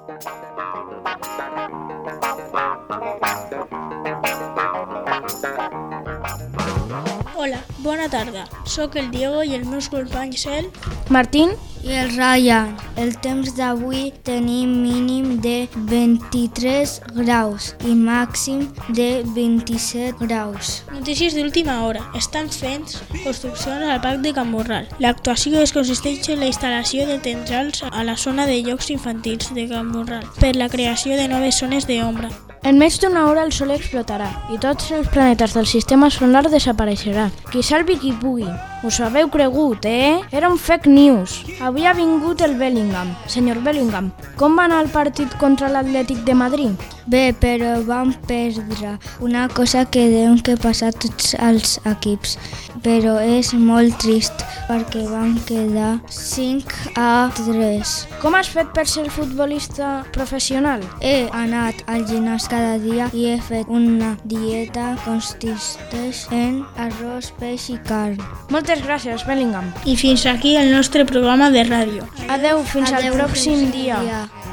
Hola, bona tarda. Soc el Diego i els meus companys el Martín i el Ryan. El temps d'avui tenim mínim de 23 graus i màxim de 27 graus. Notícies d'última hora. Estan fent construccions al Parc de Can Morral. L'actuació consisteix en la instal·lació de tendrals a la zona de jocs infantils de Can Morral per la creació de noves zones d'ombra. En menys d'una hora el Sol explotarà i tots els planetes del sistema solar desapareixeran. Qui salvi qui pugui. Us ho haveu cregut, Era un fake news. Avui ha vingut el Bellingham. Senyor Bellingham, com va anar el partit contra l'Atlètic de Madrid? Bé, però vam perdre. Una cosa que deuen que passar tots els equips. Però és molt trist perquè vam quedar 5-3. Com has fet per ser futbolista professional? He anat al gimnàs cada dia i he fet una dieta que consisteix en arròs, peix i carn. Moltes gràcies, Bellingham. I fins aquí el nostre programa de ràdio. Adeu, fins al pròxim dia.